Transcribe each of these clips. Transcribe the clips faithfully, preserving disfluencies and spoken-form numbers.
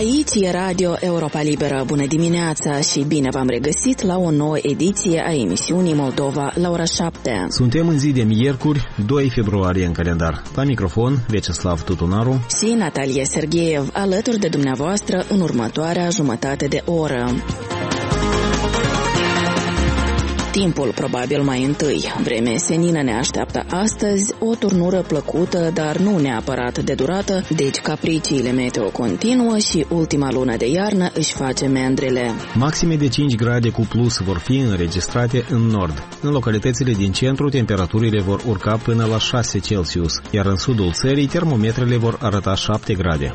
Aici e Radio Europa Liberă. Bună dimineața și bine v-am regăsit la o nouă ediție a emisiunii Moldova la ora șapte. Suntem în zi de miercuri, doi februarie în calendar. La microfon, Vyacheslav Tutunaru și Natalia Sergeev, alături de dumneavoastră în următoarea jumătate de oră. Timpul probabil mai întâi. Vreme senină ne așteaptă astăzi, o turnură plăcută, dar nu neapărat de durată, deci capriciile meteo continuă și ultima lună de iarnă își face mendrele. Maxime de cinci grade cu plus vor fi înregistrate în nord. În localitățile din centru, temperaturile vor urca până la șase Celsius, iar în sudul țării, termometrele vor arăta șapte grade.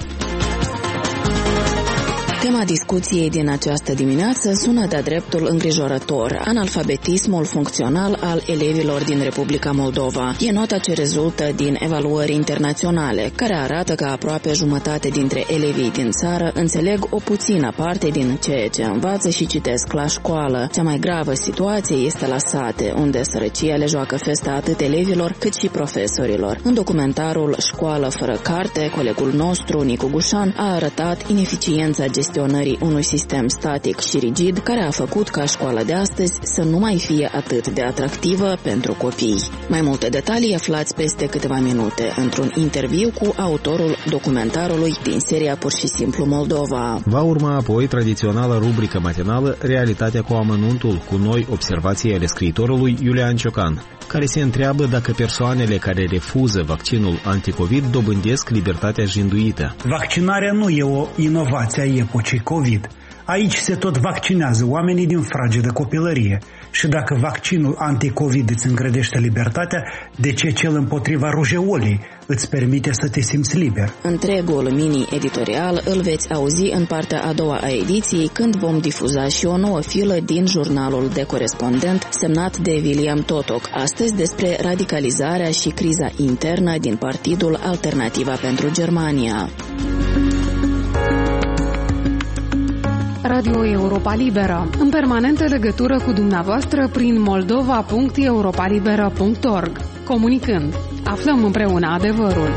Tema discuției din această dimineață sună de-a dreptul îngrijorător: analfabetismul funcțional al elevilor din Republica Moldova. E nota ce rezultă din evaluări internaționale, care arată că aproape jumătate dintre elevii din țară înțeleg o puțină parte din ceea ce învață și citesc la școală. Cea mai gravă situație este la sate, unde sărăcia le joacă festa atât elevilor cât și profesorilor. În documentarul Școală fără carte, colegul nostru, Nicu Gușan, a arătat ineficiența gestionării unui sistem static și rigid care a făcut ca școala de astăzi să nu mai fie atât de atractivă pentru copii. Mai multe detalii aflați peste câteva minute într-un interviu cu autorul documentarului din seria Pur și simplu Moldova. Va urma apoi tradiționala rubrică matinală Realitatea cu amănuntul, cu noi observații ale scriitorului Iulian Ciocan, care se întreabă dacă persoanele care refuză vaccinul anticovid dobândesc libertatea jinduită. Vaccinarea nu e o inovație a epocii COVID. Aici se tot vaccinează oamenii din fragedă copilărie. Și dacă vaccinul anticovid îți îngrădește libertatea, de ce cel împotriva rujeolii îți permite să te simți liber? Întregul mini-editorial îl veți auzi în partea a doua a ediției, când vom difuza și o nouă filă din jurnalul de corespondent semnat de William Totoc, astăzi despre radicalizarea și criza internă din partidul Alternativa pentru Germania. Radio Europa Liberă, în permanentă legătură cu dumneavoastră prin moldova punct europalibera punct org. Comunicând, aflăm împreună adevărul.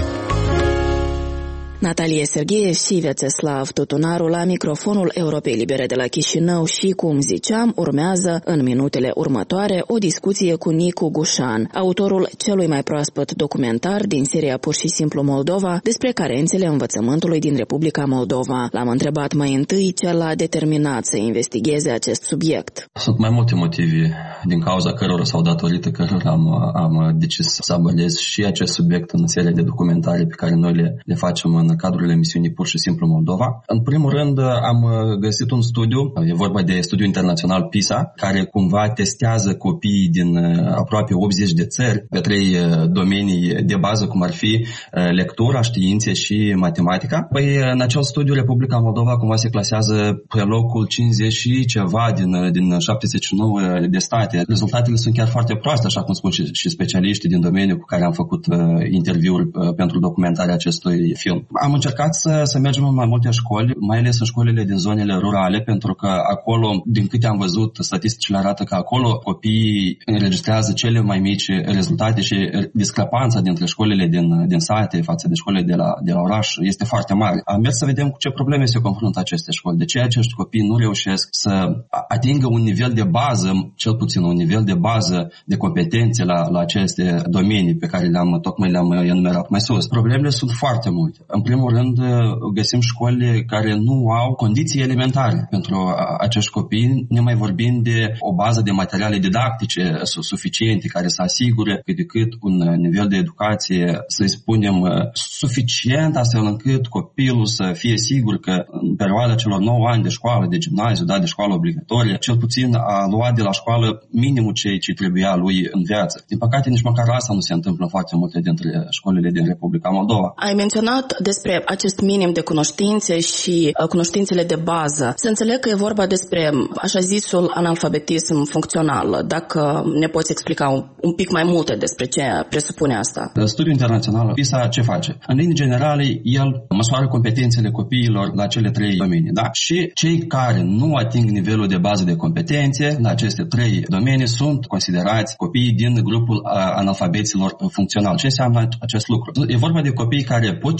Natalia Sergeev și Vyacheslav Tutunaru la microfonul Europei Libere de la Chișinău și, cum ziceam, urmează în minutele următoare o discuție cu Nicu Gușan, autorul celui mai proaspăt documentar din seria Pur și simplu Moldova despre carențele învățământului din Republica Moldova. L-am întrebat mai întâi ce l-a determinat să investigheze acest subiect. Sunt mai multe motive din cauza cărora sau datorită cărora am, am decis să abordez și acest subiect în seria de documentare pe care noi le, le facem în cadrul emisiunii Pur și simplu Moldova. În primul rând am găsit un studiu, e vorba de studiu internațional PISA, care cumva testează copiii din aproape optzeci de țări pe trei domenii de bază, cum ar fi lectura, științe și matematica. Păi în acel studiu Republica Moldova cumva se clasează pe locul cincizeci și ceva din, din șaptezeci și nouă de state. Rezultatele sunt chiar foarte proaste, așa cum spun și, și specialiștii din domeniu cu care am făcut uh, interviuri uh, pentru documentarea acestui film. Am încercat să, să mergem în mai multe școli, mai ales în școlile din zonele rurale, pentru că acolo, din câte am văzut, statisticile arată că acolo copiii înregistrează cele mai mici rezultate și discrepanța dintre școlile din, din sate față de școlile de la, de la oraș este foarte mare. Am mers să vedem cu ce probleme se confruntă aceste școli, de ce acești copii nu reușesc să atingă un nivel de bază, cel puțin un nivel de bază de competențe la, la aceste domenii pe care le-am, tocmai le-am enumerat mai sus. Problemele sunt foarte multe. În primul rând, găsim școli care nu au condiții elementare pentru acești copii, nemai vorbind de o bază de materiale didactice suficiente care să asigure cât de cât un nivel de educație, să-i spunem, suficient, astfel încât copilul să fie sigur că în perioada celor nouă ani de școală, de gimnaziu, da, de școală obligatorie, cel puțin a luat de la școală minimul ce, ce trebuia lui în viață. Din păcate, nici măcar asta nu se întâmplă în foarte multe dintre școlile din Republica Moldova. Ai menționat despre acest minim de cunoștințe și uh, cunoștințele de bază. Să înțeleg că e vorba despre așa zisul analfabetism funcțional. Dacă ne poți explica un, un pic mai multe despre ce presupune asta. Studiul internațional PISA ce face? În linii generale, el măsoară competențele copiilor la cele trei domenii. Da? Și cei care nu ating nivelul de bază de competențe la aceste trei domenii sunt considerați copii din grupul analfabeților funcțional. Ce înseamnă acest lucru? E vorba de copii care pot citi, dar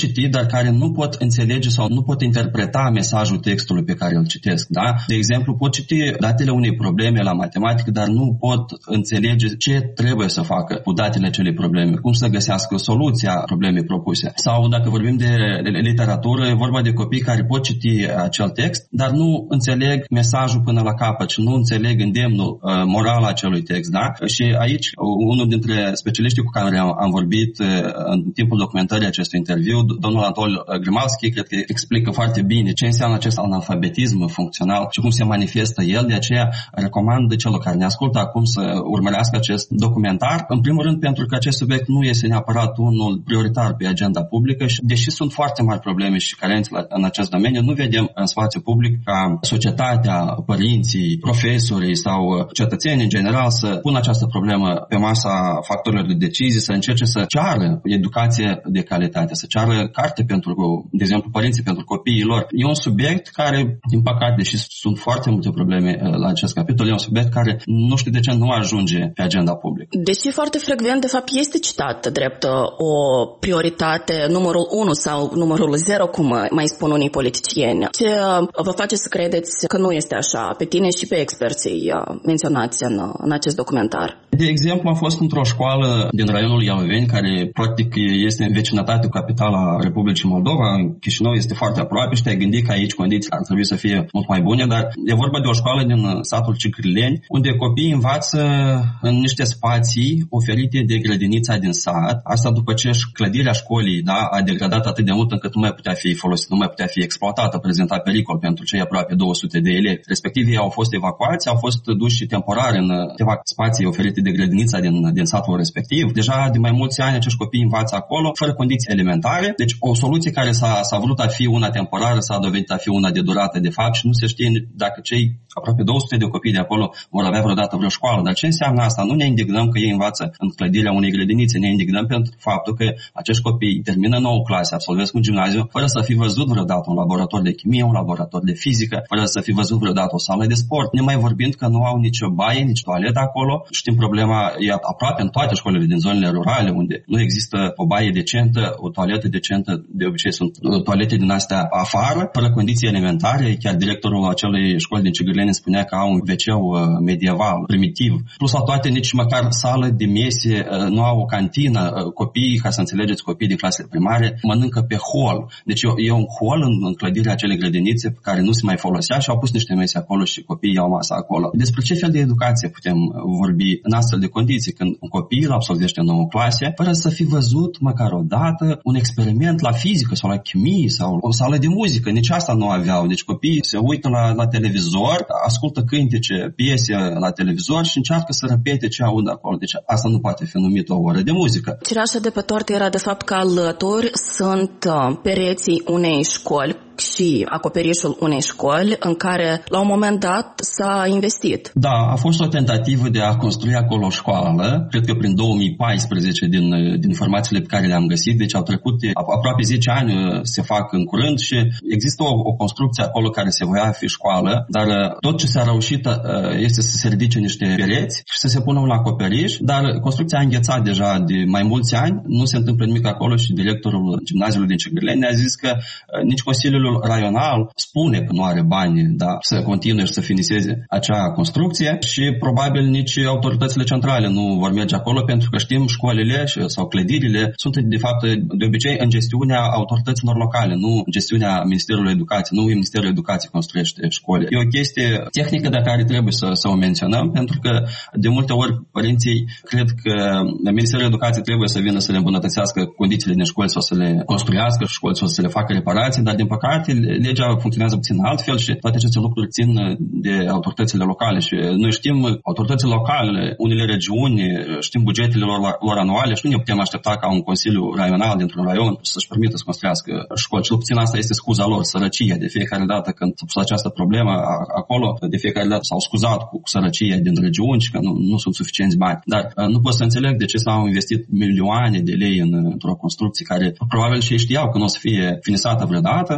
dar care nu pot înțelege sau nu pot interpreta mesajul textului pe care îl citesc. Da? De exemplu, pot citi datele unei probleme la matematică, dar nu pot înțelege ce trebuie să facă cu datele acelei probleme, cum să găsească soluția problemei propuse. Sau dacă vorbim de literatură, e vorba de copii care pot citi acel text, dar nu înțeleg mesajul până la capăt și nu înțeleg îndemnul uh, moral acelui text. Da? Și aici, unul dintre specialiștii cu care am, am vorbit uh, în timpul documentării acestui interviu, domnul Anatol Grimalski, cred că explică foarte bine ce înseamnă acest analfabetism funcțional și cum se manifestă el. De aceea recomand celor care ne ascultă acum să urmărească acest documentar. În primul rând pentru că acest subiect nu este neapărat unul prioritar pe agenda publică și deși sunt foarte mari probleme și carențe în acest domeniu, nu vedem în spațiu public ca societatea, părinții, profesorii sau cetățenii în general să pună această problemă pe masa factorilor de decizie, să încerce să ceară educație de calitate, să ceară carte pentru, de exemplu, părinții pentru copiii lor. E un subiect care, din păcate, deși sunt foarte multe probleme la acest capitol, e un subiect care nu știu de ce nu ajunge pe agenda publică. Deși foarte frecvent, de fapt, este citat drept o prioritate numărul unu sau numărul zero, cum mai spun unii politicieni. Ce vă face să credeți că nu este așa pe tine și pe experții menționați în, în acest documentar? De exemplu, am fost într-o școală din raionul Ialoveni, care practic este în vecinătate cu capitala Republicii Moldova. Chișinău este foarte aproape și te-ai gândit că aici condiții ar trebui să fie mult mai bune, dar e vorba de o școală din satul Cicrileni, unde copiii învață în niște spații oferite de grădinița din sat. Asta după ce clădirea școlii, da, a degradat atât de mult încât nu mai putea fi folosită, nu mai putea fi exploatată, prezenta pericol pentru cei aproape două sute de elevi. Respectiv, ei au fost evacuați, au fost duși temporar în câteva spații oferite de grădinița din, din satul respectiv. Deja de mai mulți ani acești copii învață acolo, fără condiții elementare. Deci o soluție care s-a, s-a vrut a fi una temporară, s-a dovedit a fi una de durată de fapt și nu se știe dacă cei aproape două sute de copii de acolo vor avea vreodată vreo școală. Dar ce înseamnă asta? Nu ne indignăm că ei învață în clădirea unei grădinițe, ne indignăm pentru faptul că acești copii termină nouă clase, absolvesc un gimnaziu, fără să fi văzut vreodată un laborator de chimie, un laborator de fizică, fără să fi văzut vreodată o sală de sport. Ne mai vorbind că nu au nicio baie, nici toaletă acolo. Știm, problema e aproape în toate școlile din zonele rurale, unde nu există o baie decentă, o toaletă decentă, de obicei sunt toalete din astea afară, fără condiții elementare. Chiar directorul acelei școli din Cigârleni spunea că au un ve ce medieval, primitiv. Plus la toate, nici măcar sală de mese, nu au o cantină. Copiii, ca să înțelegeți, copiii din clasele primare mănâncă pe hol. Deci e un hol în, în clădirea acelei grădinițe pe care nu se mai folosea și au pus niște mese acolo și copiii au masă acolo. Despre ce fel de educație putem vorbi în astfel de condiții, când un copil absolvește nouă clase, fără să fi văzut măcar o dată un experiment la fizică sau la chimie sau o sală de muzică? Nici asta nu aveau. Deci copiii se uită la, la televizor, ascultă cântece, piese la televizor și încearcă să repete ce aud acolo. Deci asta nu poate fi numit o oră de muzică. Cireașa de pe tortă era de fapt că alături sunt pereții unei școli și acoperișul unei școli în care la un moment dat s-a investit. Da, a fost o tentativă de a construi acolo o școală, cred că prin două mii paisprezece din, din informațiile pe care le-am găsit, deci au trecut aproape zece ani, se fac în curând și există o, o construcție acolo care se voia fi școală, dar tot ce s-a reușit este să se ridice niște pereți și să se pună un acoperiș, dar construcția a înghețat deja de mai mulți ani, nu se întâmplă nimic acolo și directorul gimnaziului din Cigârleni a zis că nici Consiliul Raional spune că nu are bani, da, să continue și să finiseze acea construcție și probabil nici autoritățile centrale nu vor merge acolo pentru că știm școlile sau clădirile sunt de fapt de obicei în gestiunea autorităților locale, nu în gestiunea Ministerului Educației, nu Ministerul Educației construiește școli. E o chestie tehnică de care trebuie să, să o menționăm pentru că de multe ori părinții cred că Ministerul Educației trebuie să vină să le îmbunătățească condițiile din școli sau să le construiască școli sau să le facă reparații, dar din păcate legea funcționează puțin altfel și toate aceste lucruri țin de autoritățile locale și noi știm autoritățile locale, unele regiuni, știm bugetele lor, lor anuale și nu ne putem aștepta ca un consiliu raional dintr-un raion să-și permită să construiască școli. Cel puțin asta este scuza lor, sărăcia. De fiecare dată când s-a pus această problemă acolo, de fiecare dată s-au scuzat cu sărăcia din regiuni și că nu, nu sunt suficienți bani. Dar nu pot să înțeleg de ce s-au investit milioane de lei în, într-o construcție care probabil și știau că nu o să fie finisată vreodată, dar nu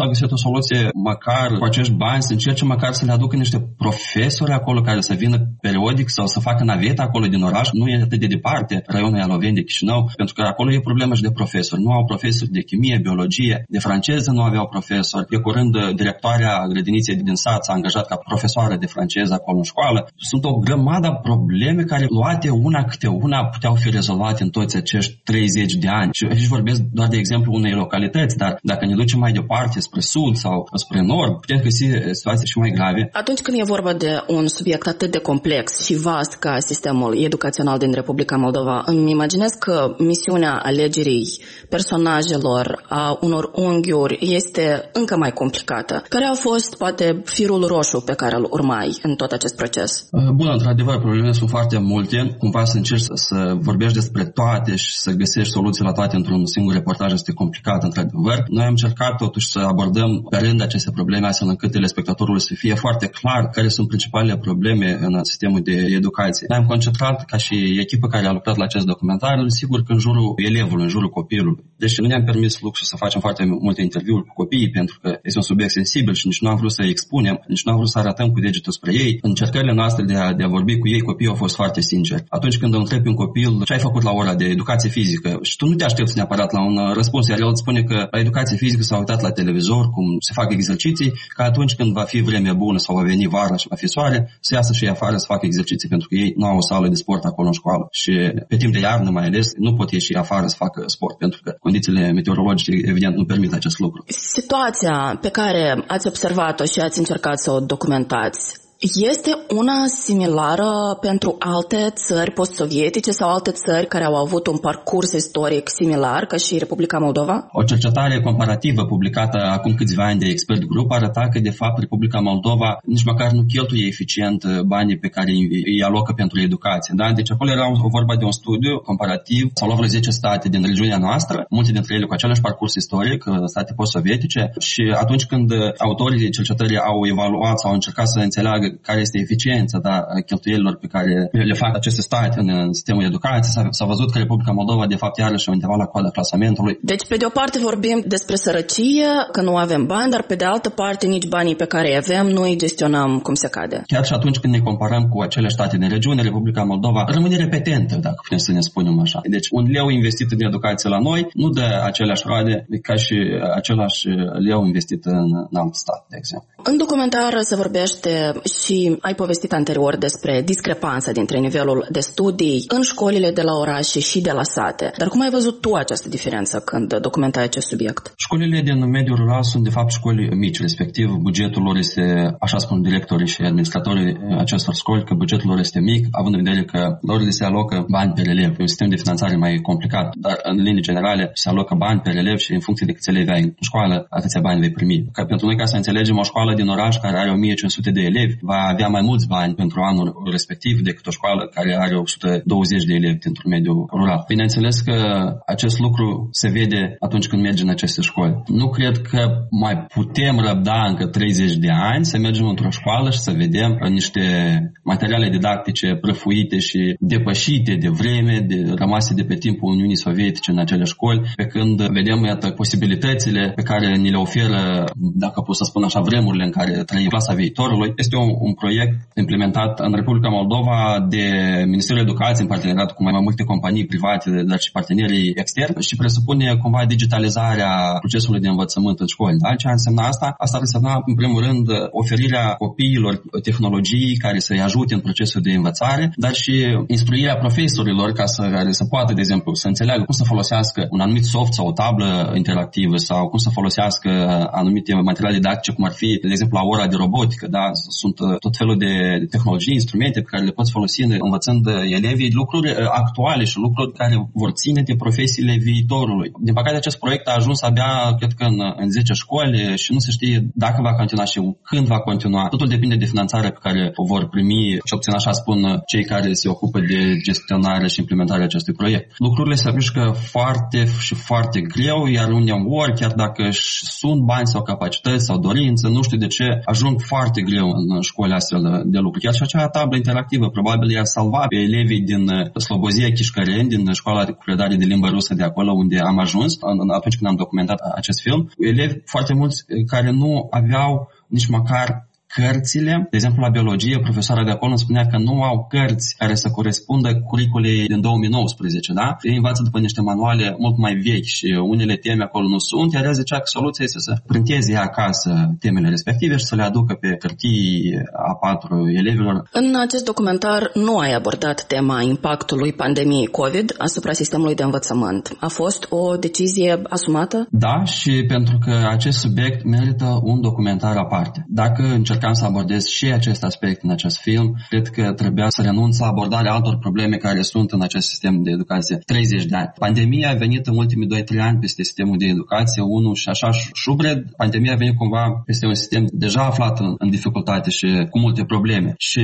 s-a găsit o soluție, măcar cu acești bani să încerce măcar să le aducă niște profesori acolo care să vină periodic sau să facă naveta acolo din oraș. Nu e atât de departe raionul Ialoveni de Chișinău, pentru că acolo e problemă și de profesori. Nu au profesori de chimie, biologie, de franceză nu aveau profesori. De curând, directoarea grădiniței din sat s-a angajat ca profesoară de franceză acolo în școală. Sunt o grămadă probleme care, luate una câte una, puteau fi rezolvate în toți acești treizeci de ani. Și aici vorbesc doar de exemplu unei localități, dar dacă ne ducem mai departe spre sud sau spre nord, putem găsi situații și mai grave. Atunci când e vorba de un subiect atât de complex și vast ca sistemul educațional din Republica Moldova, îmi imaginez că misiunea alegerii personajelor, a unor unghiuri, este încă mai complicată. Care a fost, poate, firul roșu pe care îl urmai în tot acest proces? Bun, într-adevăr, problemele sunt foarte multe. Cumva să încerci să vorbești despre toate și să găsești soluții la toate într-un singur reportaj este complicat, într-adevăr. Noi am încercat totuși să abordăm pe rând aceste probleme, astfel încât telespectatorul să fie foarte clar care sunt principalele probleme în sistemul de educație. Noi am concentrat, ca și echipă care a lucrat la acest documentar, sigur că în jurul elevului, în jurul copilului. Deci nu ne-am permis luxul să facem foarte multe interviuri cu copiii, pentru că este un subiect sensibil și nici nu am vrut să expunem, nici nu am vrut să arătăm cu degetul spre ei. Încercările noastre de a, de a vorbi cu ei, copiii au fost foarte sinceri. Atunci când întrebi un copil ce ai făcut la ora de educație fizică și tu nu te aștepți neapărat la un răspuns, iar el îți spune că la educație fizică s-a uitat la televizor cum se fac exerciții, că atunci când va fi vreme bună sau va veni vara și va fi soare, să iasă și afară să facă exerciții, pentru că ei nu au o sală de sport acolo în școală. Și pe timp de iarnă mai ales nu pot ieși afară să facă sport, pentru că condițiile meteorologice evident nu permit acest lucru. Situația pe care ați observat-o și ați încercat să o documentați este una similară pentru alte țări post-sovietice sau alte țări care au avut un parcurs istoric similar ca și Republica Moldova? O cercetare comparativă publicată acum câțiva ani de Expert Group arăta că de fapt Republica Moldova nici măcar nu cheltuie eficient banii pe care îi alocă pentru educație. Da? Deci acolo era vorba de un studiu comparativ, s-au luat vreo zece state din regiunea noastră, multe dintre ele cu același parcurs istoric, state post-sovietice, și atunci când autorii cercetării au evaluat sau au încercat să înțeleagă care este eficiența, da, cheltuielilor pe care le fac aceste state în, în sistemul de educație, s-a, s-a văzut că Republica Moldova de fapt iarăși e undeva la coada clasamentului. Deci pe de o parte vorbim despre sărăcie, că nu avem bani, dar pe de altă parte nici banii pe care îi avem nu îi gestionăm cum se cade. Chiar și atunci când ne comparăm cu acele state din regiune, Republica Moldova rămâne repetentă, dacă putem să ne spunem așa. Deci un leu investit în educație la noi nu dă aceleași roade ca și același leu investit în, în alt stat, de exemplu. În documentar se vorbește și ai povestit anterior despre discrepanța dintre nivelul de studii în școlile de la orașe și de la sate. Dar cum ai văzut tu această diferență când documentai acest subiect? Școlile din mediul rural sunt de fapt școli mici, respectiv bugetul lor este, așa spun directorii și administratorii acestor școli, că bugetul lor este mic, având în vedere că lor li se alocă bani pe elev. E un sistem de finanțare mai complicat, dar în linii generale se alocă bani pe elev și în funcție de câți elevi ai în școală, atâția bani vei primi. Ca pentru noi, ca să înțelegem, o școală din oraș care are o mie cinci sute de elevi va avea mai mulți bani pentru anul respectiv decât o școală care are o sută douăzeci de elevi dintr-un mediu rural. Bineînțeles că acest lucru se vede atunci când mergi în aceste școli. Nu cred că mai putem răbda încă treizeci de ani să mergem într-o școală și să vedem niște materiale didactice prăfuite și depășite de vreme, de rămase de pe timpul Uniunii Sovietice în acele școli, pe când vedem, iată, posibilitățile pe care ni le oferă, dacă pot să spun așa, vremurile în care trăim clasa viitorului. Este un, un proiect implementat în Republica Moldova de Ministerul Educației în parteneriat cu mai multe companii private, dar și partenerii externi, și presupune cumva digitalizarea procesului de învățământ în școli. Da? Ce însemna asta? Asta ar însemna, în primul rând, oferirea copiilor tehnologii care să-i ajute în procesul de învățare, dar și instruirea profesorilor ca să, care să poată, de exemplu, să înțeleagă cum să folosească un anumit soft sau o tablă interactivă sau cum să folosească anumite materiale didactice, cum ar fi, de exemplu, la ora de robotică. Da? Sunt tot felul de tehnologii, instrumente pe care le poți folosi învățând elevii lucruri actuale și lucruri care vor ține de profesiile viitorului. Din păcate, acest proiect a ajuns abia, cred că, în, în zece școli și nu se știe dacă va continua și când va continua. Totul depinde de finanțarea pe care o vor primi, și obțin așa spun cei care se ocupă de gestionarea și implementarea acestui proiect. Lucrurile se mișcă foarte și foarte greu, iar uneori, chiar dacă sunt bani sau capacități sau dorință, nu știu de ce, ajung foarte greu în școli astfel de lucruri. Chiar și acea tablă interactivă probabil i-a salvat pe elevii din Slobozia Chișcăreni, din școala de predare de limbă rusă de acolo unde am ajuns atunci când am documentat acest film. Elevi foarte mulți care nu aveau nici măcar cărțile. De exemplu, la biologie, profesoara de acolo îmi spunea că nu au cărți care să corespundă curiculei din două mii nouăsprezece, da? Ei învață după niște manuale mult mai vechi și unele teme acolo nu sunt, iar ea zicea că soluția este să printeze acasă temele respective și să le aducă pe hârtii A patru elevilor. În acest documentar nu ai abordat tema impactului pandemiei COVID asupra sistemului de învățământ. A fost o decizie asumată? Da, și pentru că acest subiect merită un documentar aparte. Dacă încercăm să abordez și acest aspect în acest film, cred că trebuia să renunț la abordarea altor probleme care sunt în acest sistem de educație treizeci de ani. Pandemia a venit în ultimii doi trei ani peste sistemul de educație, unul și așa șubred. Pandemia a venit cumva peste un sistem deja aflat în, în dificultate și cu multe probleme. Și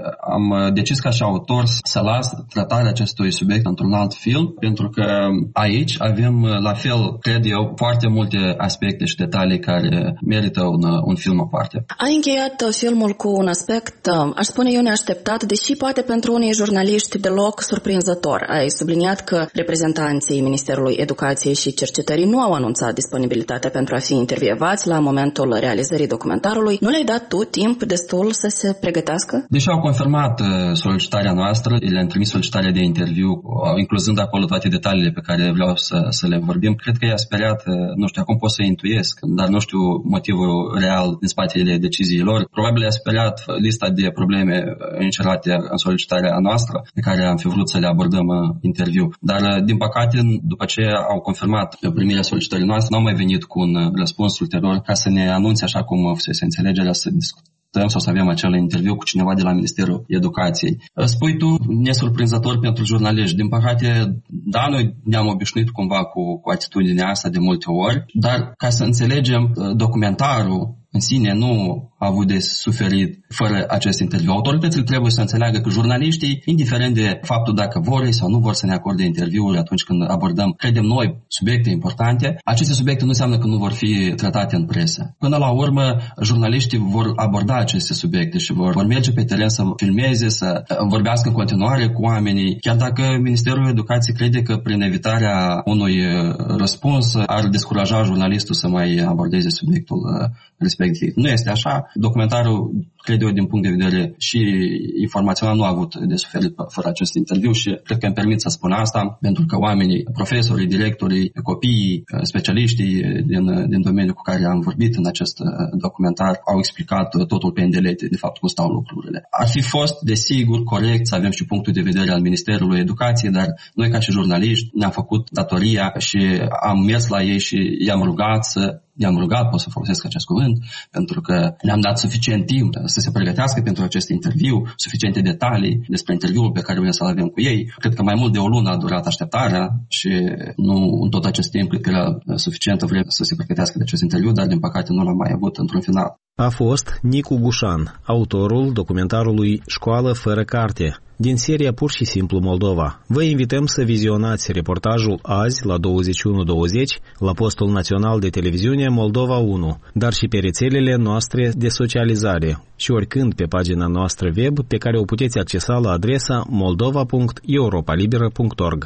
am decis ca și autor să las tratarea acestui subiect într-un alt film, pentru că aici avem, la fel, cred eu, foarte multe aspecte și detalii care merită un, un film aparte. Ai încheiat filmul cu un aspect, aș spune eu, neașteptat, deși poate pentru unii jurnaliști deloc surprinzător. Ai subliniat că reprezentanții Ministerului Educației și Cercetării nu au anunțat disponibilitatea pentru a fi intervievați la momentul realizării documentarului. Nu le-ai dat tu timp destul să se pregătească? Deși au confirmat solicitarea noastră, le-am trimis solicitarea de interviu, incluzând acolo toate detaliile pe care vreau să, să le vorbim. Cred că i-a speriat, nu știu, acum pot să intuiesc, dar nu știu motivul real din spatele deciziilor. Probabil i-a speriat lista de probleme încercate în solicitarea noastră, pe care am fi vrut să le abordăm în interviu. Dar, din păcate, după ce au confirmat primirea solicitării noastre, n-au mai venit cu un răspuns ulterior ca să ne anunțe, așa cum fusese înțelegerea, să discutăm sau să avem acel interviu cu cineva de la Ministerul Educației. Spui tu, nesurprinzător pentru jurnaliști. Din păcate, da, noi ne-am obișnuit cumva cu, cu atitudinea asta de multe ori, dar ca să înțelegem, documentarul în sine nu a avut de suferit fără acest interviu. Autoritățile trebuie să înțeleagă că jurnaliștii, indiferent de faptul dacă vor sau nu vor să ne acorde interviuri atunci când abordăm, credem noi, subiecte importante, aceste subiecte nu înseamnă că nu vor fi tratate în presă. Până la urmă, jurnaliștii vor aborda aceste subiecte și vor, vor merge pe teren să filmeze, să vorbească în continuare cu oamenii, chiar dacă Ministerul Educației crede că prin evitarea unui răspuns ar descuraja jurnalistul să mai abordeze subiectul respectiv. Nu este așa. Documentarul, cred eu, din punct de vedere și informațional, nu a avut de suferit fără acest interviu și cred că îmi permit să spun asta, pentru că oamenii, profesorii, directorii, copiii, specialiștii din, din domeniul cu care am vorbit în acest documentar au explicat totul pe îndelete, de fapt, cum stau lucrurile. Ar fi fost, desigur, corect să avem și punctul de vedere al Ministerului Educației, dar noi, ca și jurnaliști, ne-am făcut datoria și am mers la ei și i-am rugat să I-am rugat, pot să folosesc acest cuvânt, pentru că le-am dat suficient timp să se pregătească pentru acest interviu, suficiente detalii despre interviul pe care vrem să-l avem cu ei. Cred că mai mult de o lună a durat așteptarea și nu în tot acest timp cred că era suficientă vreme să se pregătească de acest interviu, dar din păcate nu l-am mai avut într-un final. A fost Nicu Gușan, autorul documentarului Școală fără carte, din seria Pur și simplu Moldova. Vă invităm să vizionați reportajul azi la douăzeci și unu douăzeci la postul național de televiziune Moldova unu, dar și pe rețelele noastre de socializare și oricând pe pagina noastră web pe care o puteți accesa la adresa moldova punct europalibera punct org.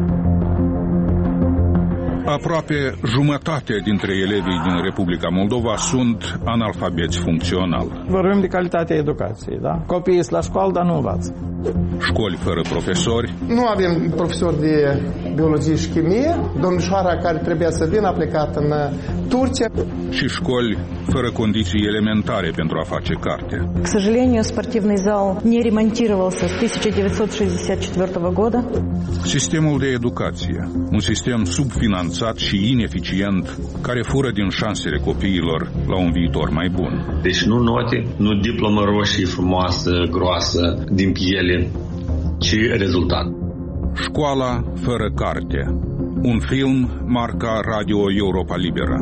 Aproape jumătate dintre elevii din Republica Moldova sunt analfabeți funcțional. Vorbim de calitatea educației, da? Copiii sunt la școală, dar nu învață. Școli fără profesori. Nu avem profesori de biologie și chimie. Domnișoara care trebuia să vină a plecat în Turcia. Și școli fără condiții elementare pentru a face carte. К сожалению, спортивный зал не ремонтировался с тысяча девятьсот шестьдесят четвёртого года. Sistemul de educație, un sistem subfinanțat și ineficient, care fură din șansele copiilor la un viitor mai bun. Deci nu note, nu diplomă roșie frumoasă, groasă, din piele, ci rezultat. Școala fără carte. Un film marca Radio Europa Liberă.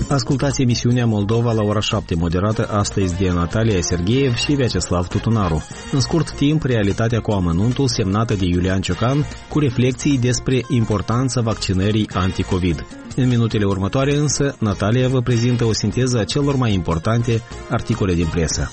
Ascultați emisiunea Moldova la ora șapte, moderată astăzi de Natalia Sergeev și Vyacheslav Tutunaru. În scurt timp, realitatea cu amănuntul semnată de Iulian Ciocan, cu reflexii despre importanța vaccinării anti-Covid. În minutele următoare însă, Natalia vă prezintă o sinteză a celor mai importante articole din presă.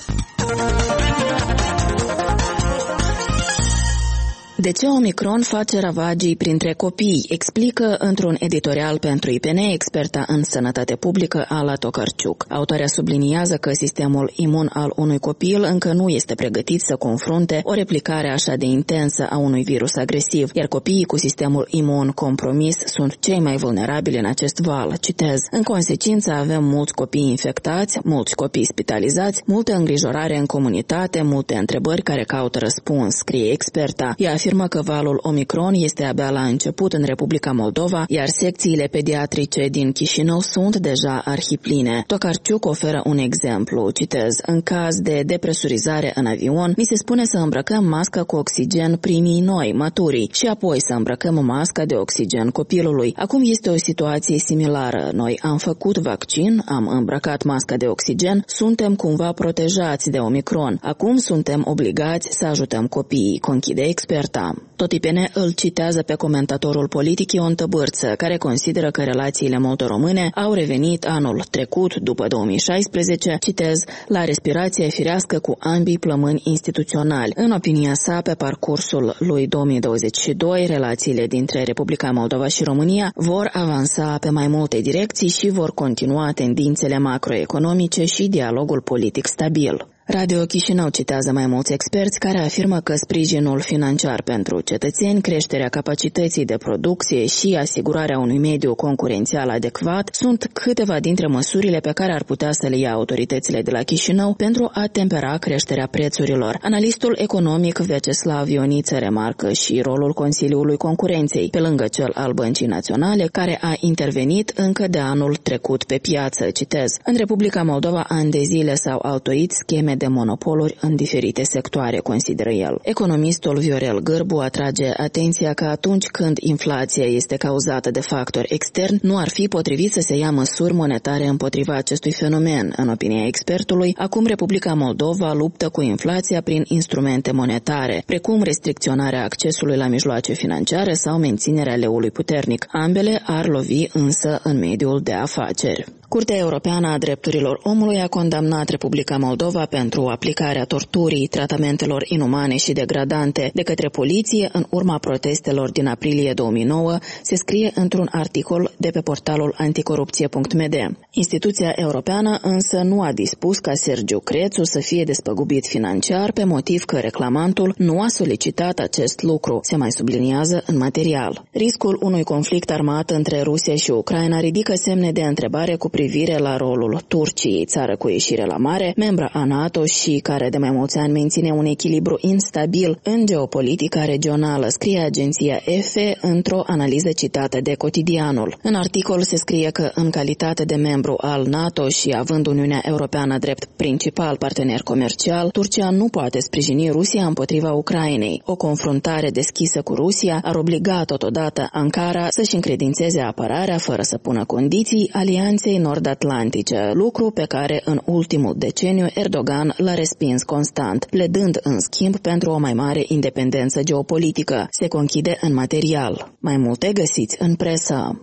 De ce Omicron face ravagii printre copii, explică într-un editorial pentru I P N experta în sănătate publică Ala Tokarciuk. Autoarea subliniază că sistemul imun al unui copil încă nu este pregătit să confrunte o replicare așa de intensă a unui virus agresiv, iar copiii cu sistemul imun compromis sunt cei mai vulnerabili în acest val. Citez: în consecință avem mulți copii infectați, mulți copii spitalizați, multă îngrijorare în comunitate, multe întrebări care caută răspuns, scrie experta. Ea afirmă că valul Omicron este abia la început în Republica Moldova, iar secțiile pediatrice din Chișinău sunt deja arhipline. Tokarciuk oferă un exemplu, citez: în caz de depresurizare în avion, mi se spune să îmbrăcăm masca cu oxigen primii noi, maturii, și apoi să îmbrăcăm masca de oxigen copilului. Acum este o situație similară. Noi am făcut vaccin, am îmbrăcat masca de oxigen, suntem cumva protejați de Omicron. Acum suntem obligați să ajutăm copiii, conchide experta. Tot I P N îl citează pe comentatorul politic Ion Tăbârță, care consideră că relațiile moldo-române au revenit anul trecut, după două mii șaisprezece, citez, la respirație firească cu ambii plămâni instituționali. În opinia sa, pe parcursul lui două mii douăzeci și doi, relațiile dintre Republica Moldova și România vor avansa pe mai multe direcții și vor continua tendințele macroeconomice și dialogul politic stabil. Radio Chișinău citează mai mulți experți care afirmă că sprijinul financiar pentru cetățeni, creșterea capacității de producție și asigurarea unui mediu concurențial adecvat sunt câteva dintre măsurile pe care ar putea să le ia autoritățile de la Chișinău pentru a tempera creșterea prețurilor. Analistul economic Vyacheslav Ioniță remarcă și rolul Consiliului Concurenței, pe lângă cel al Băncii Naționale, care a intervenit încă de anul trecut pe piață, citez. În Republica Moldova ani de zile s-au altoit scheme de monopoluri în diferite sectoare, consideră el. Economistul Viorel Gârbu atrage atenția că atunci când inflația este cauzată de factori externi, nu ar fi potrivit să se ia măsuri monetare împotriva acestui fenomen. În opinia expertului, acum Republica Moldova luptă cu inflația prin instrumente monetare, precum restricționarea accesului la mijloace financiare sau menținerea leului puternic. Ambele ar lovi însă în mediul de afaceri. Curtea Europeană a Drepturilor Omului a condamnat Republica Moldova pentru aplicarea torturii, tratamentelor inumane și degradante de către poliție în urma protestelor din aprilie două mii nouă, se scrie într-un articol de pe portalul anticorupție punct m d. Instituția europeană însă nu a dispus ca Sergiu Crețu să fie despăgubit financiar pe motiv că reclamantul nu a solicitat acest lucru, se mai subliniază în material. Riscul unui conflict armat între Rusia și Ucraina ridică semne de întrebare cu privire la rolul Turciei, țară cu ieșire la mare, membră a NATO și care de mai mulți ani menține un echilibru instabil în geopolitica regională, scrie agenția E F E într-o analiză citată de Cotidianul. În articol se scrie că în calitate de membru al NATO și având Uniunea Europeană drept principal partener comercial, Turcia nu poate sprijini Rusia împotriva Ucrainei. O confruntare deschisă cu Rusia ar obliga totodată Ankara să-și încredințeze apărarea fără să pună condiții alianței nord-atlantice, lucru pe care în ultimul deceniu Erdogan l-a respins constant, pledând în schimb pentru o mai mare independență geopolitică, se conchide în material. Mai multe găsiți în presă.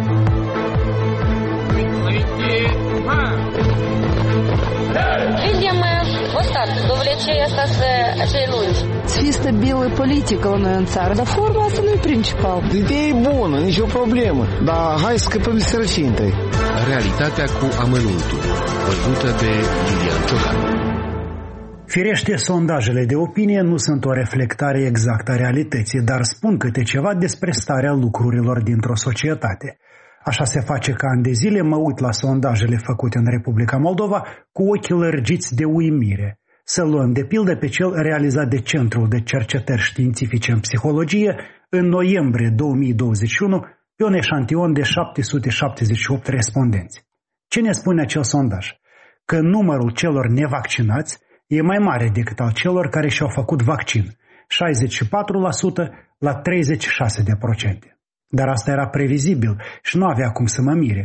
Să fie stabilă politică la noi în țară, dar forma asta nu e principal. Ideea e bună, nicio problemă, dar hai să scăpăm de sărăcie întâi. Realitatea cu amănuntul, văzută de Iulian Ciocan. Firește, sondajele de opinie nu sunt o reflectare exactă a realității, dar spun câte ceva despre starea lucrurilor dintr-o societate. Așa se face că ani de zile mă uit la sondajele făcute în Republica Moldova cu ochii lărgiți de uimire. Să luăm de pildă pe cel realizat de Centrul de Cercetări Științifice în Psihologie în noiembrie două mii douăzeci și unu pe un eșantion de șapte sute șaptezeci și opt respondenți. Ce ne spune acel sondaj? Că numărul celor nevaccinați e mai mare decât al celor care și-au făcut vaccin, șaizeci și patru la sută la treizeci și șase la sută. Dar asta era previzibil și nu avea cum să mă mire.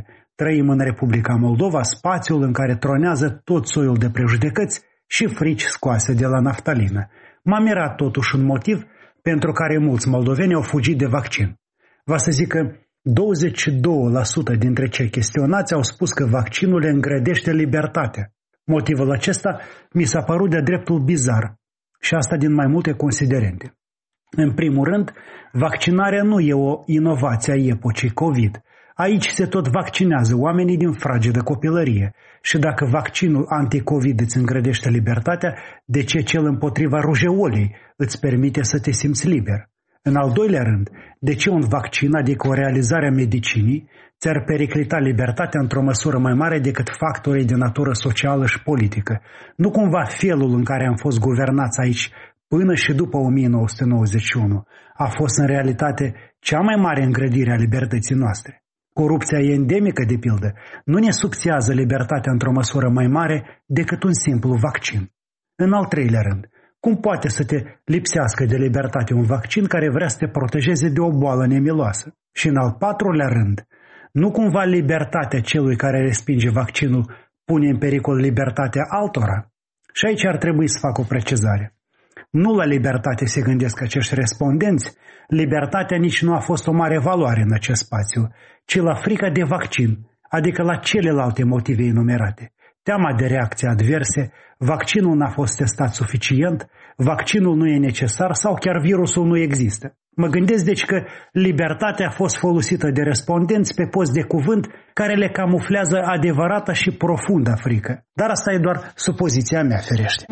Trăim în Republica Moldova, spațiul în care tronează tot soiul de prejudecăți și frici scoase de la naftalină. M-a mirat totuși un motiv pentru care mulți moldoveni au fugit de vaccin. Va să zic că douăzeci și doi la sută dintre cei chestionați au spus că vaccinul le îngrădește libertatea. Motivul acesta mi s-a părut de dreptul bizar și asta din mai multe considerente. În primul rând, vaccinarea nu e o inovație a epocii COVID. Aici se tot vaccinează oamenii din fragedă copilărie și dacă vaccinul anti-COVID îți îngrădește libertatea, de ce cel împotriva rujeolei îți permite să te simți liber? În al doilea rând, de ce un vaccin, adică o realizare a medicinii, ți-ar periclita libertatea într-o măsură mai mare decât factorii de natură socială și politică? Nu cumva felul în care am fost guvernați aici până și după o mie nouă sute nouăzeci și unu a fost în realitate cea mai mare îngrădire a libertății noastre? Corupția e endemică, de pildă, nu ne subțiază libertatea într-o măsură mai mare decât un simplu vaccin. În al treilea rând, cum poate să te lipsească de libertate un vaccin care vrea să te protejeze de o boală nemiloasă? Și în al patrulea rând, nu cumva libertatea celui care respinge vaccinul pune în pericol libertatea altora? Și aici ar trebui să fac o precizare. Nu la libertate se gândesc acești respondenți, libertatea nici nu a fost o mare valoare în acest spațiu, ci la frica de vaccin, adică la celelalte motive enumerate. Teama de reacții adverse, vaccinul n-a fost testat suficient, vaccinul nu e necesar sau chiar virusul nu există. Mă gândesc deci că libertatea a fost folosită de respondenți pe post de cuvânt care le camuflează adevărata și profundă frică. Dar asta e doar supoziția mea, ferește.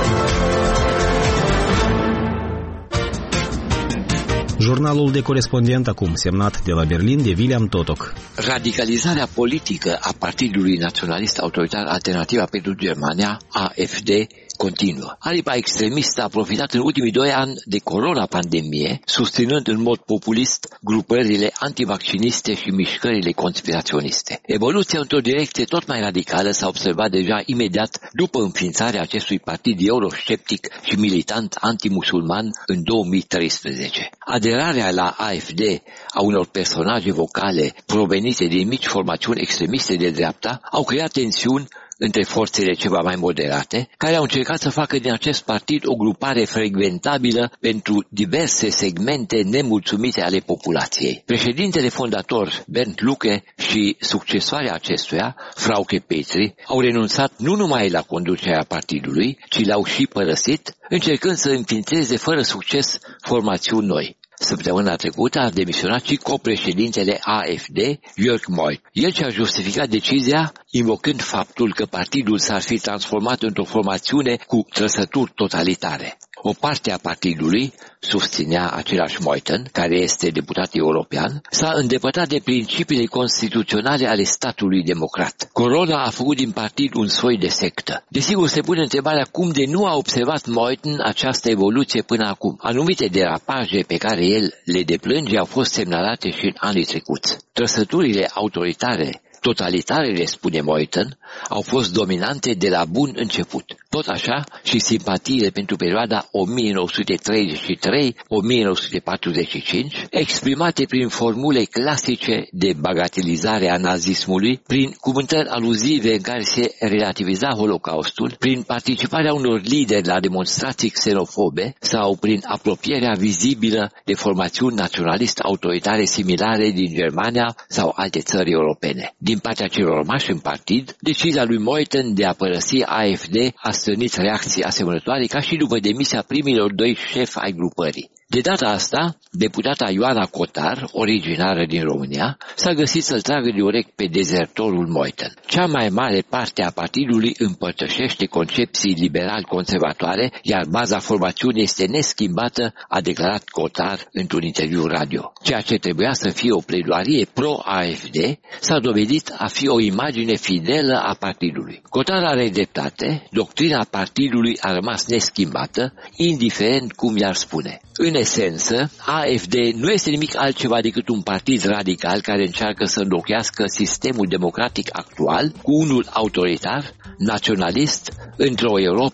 Jurnalul de corespondent acum, semnat de la Berlin de William Totok. Radicalizarea politică a Partidului Naționalist Autoritar Alternativa pentru Germania, A F D, continuă. Aripa extremistă a profitat în ultimii doi ani de corona-pandemie, susținând în mod populist grupările antivacciniste și mișcările conspiraționiste. Evoluția într-o direcție tot mai radicală s-a observat deja imediat după înființarea acestui partid eurosceptic și militant antimusulman în două mii treisprezece. Aderarea la A F D a unor personaje vocale provenite din mici formațiuni extremiste de dreapta au creat tensiuni între forțele ceva mai moderate, care au încercat să facă din acest partid o grupare frecventabilă pentru diverse segmente nemulțumite ale populației. Președintele fondator Bernd Lucke și succesoarea acestuia, Frauke Petry, au renunțat nu numai la conducerea partidului, ci l-au și părăsit, încercând să înființeze fără succes formațiuni noi. Săptămâna trecută a demisionat și copreședintele A F D, Jörg Meuthen. El și-a justificat decizia invocând faptul că partidul s-ar fi transformat într-o formațiune cu trăsături totalitare. O parte a partidului, susținea același Meuthen, care este deputat european, s-a îndepărtat de principiile constituționale ale statului democrat. Corona a făcut din partid un soi de sectă. Desigur, se pune întrebarea cum de nu a observat Meuthen această evoluție până acum. Anumite derapaje pe care el le deplânge au fost semnalate și în anii trecuți. Trăsăturile autoritare, totalitare, le spune Meuthen, au fost dominante de la bun început. Tot așa și simpatiile pentru perioada o mie nouă sute treizeci și trei - o mie nouă sute patruzeci și cinci, exprimate prin formule clasice de bagatelizare a nazismului, prin cuvântări aluzive în care se relativiza Holocaustul, prin participarea unor lideri la demonstrații xenofobe sau prin apropierea vizibilă de formațiuni naționaliste autoritare similare din Germania sau alte țări europene. Din partea celor rămași în partid, decizia lui Meuthen de a părăsi A F D a stârnit reacții asemănătoare ca și după demisia primilor doi șefi ai grupării. De data asta, deputata Ioana Cotar, originară din România, s-a găsit să-l tragă de urechi pe dezertorul Meuthen. Cea mai mare parte a partidului împărtășește concepții liberal-conservatoare, iar baza formațiunii este neschimbată, a declarat Cotar într-un interviu radio. Ceea ce trebuia să fie o pledoarie pro-A F D s-a dovedit a fi o imagine fidelă a partidului. Cotar are dreptate, doctrina partidului a rămas neschimbată, indiferent cum i-ar spune. În esență, A F D nu este nimic altceva decât un partid radical care încearcă să înlocuiască sistemul democratic actual cu unul autoritar, naționalist, într-o Europă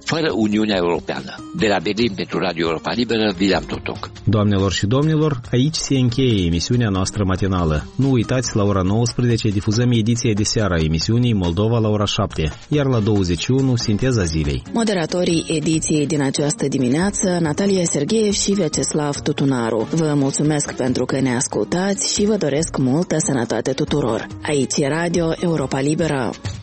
fără Uniunea Europeană. De la Berlin pentru Radio Europa Liberă, William Totoc. Doamnelor și domnilor, aici se încheie emisiunea noastră matinală. Nu uitați, la ora nouăsprezece difuzăm ediția de seară a emisiunii Moldova la ora șapte, iar la douăzeci și unu Sinteza zilei. Moderatorii ediției din această dimineață, Natalia Sergeev și Vyacheslav Tutunaru. Vă mulțumesc pentru că ne ascultați și vă doresc multă sănătate tuturor. Aici e Radio Europa Liberă.